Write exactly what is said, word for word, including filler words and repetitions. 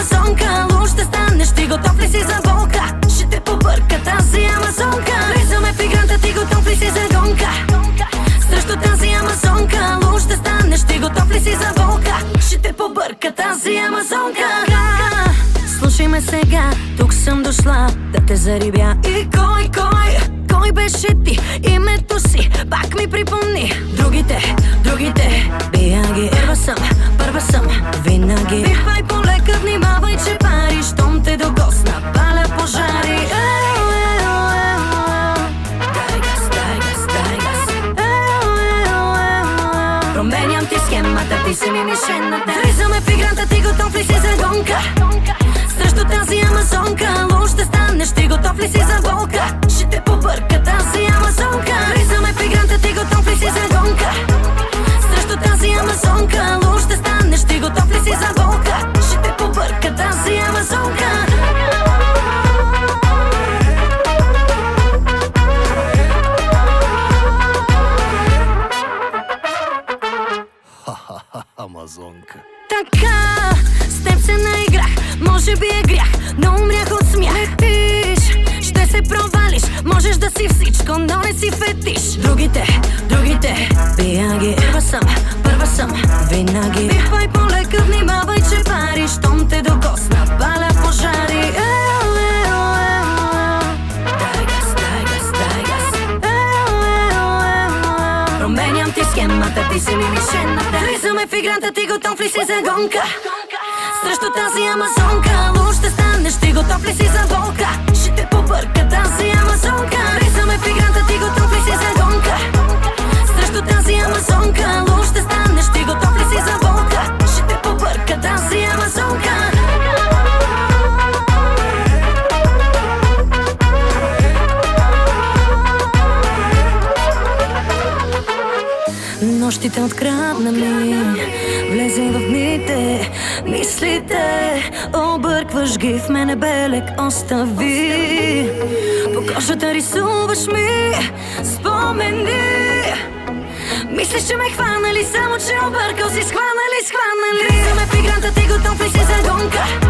амазонка. Луж ще станеш, ти готов ли си за болка? Ще те побърка тази амазонка. Влизаме в играта, ти готов ли си за гонка? Срещу тази амазонка. Луж ще станеш, ти готов ли си за болка? Ще те побърка тази амазонка. Слушай ме сега, тук съм дошла да те зарибя. И кой, кой, кой беше ти? Името си пак ми припомни. Другите, другите, бия ги. Първа съм, първа съм, винаги. Пипай полека, внимавай, че пари. Щом те докосна, паля пожари. Еу, еу, еу, дай газ, дай газ, дай газ. Еу, еу, еу, променям ти схемата, ти си ми мишената. Влизаме в играта, ти готов ли си за гонка? Срещу тази амазонка. Луж ще станеш, ти готов ли си за болка? Ще те побърка тази амазонка. Влизаме в играта, ти готов ли си за гонка? Срещу тази амазонка. Луж ще станеш, ти готов ли си за болка? Ще те побърка тази амазонка. Ха-ха-ха, амазонка. Така, с теб се наиграх, може би е грях, но умрях от смях. Летиш, ще се провалиш, можеш да си всичко, но не си фетиш. Другите, другите, бия ги. Първа съм, първа съм, винаги. Пипай полека, внимавай, че пари. Щом те докосна, паля пожари. Еу, еу, еу, дай газ, дай газ, дай газ. Еу, еу, еу, променям ти схемата, ти си ми мишената. Влизаме в играта, ти готов ли си за гонка? Срещу тази амазонка. Луж ще станеш, ти готов ли си за болка? Ще те побърка тази амазонка. Влизаме в играта, ти готов ли си за гонка? Срещу тази амазонка. Луж ще станеш, ти готов ли си за болка? Ще те побърка тази амазонка. Нощите открадна ми, влезе в дните, мислите, объркваш ги, в мене белег остави. По кожата рисуваш ми спомени. Мислиш, че ме хванали, само че объркал си, схванали, схванали. Влизаме в играта, ти готов ли си за гонка?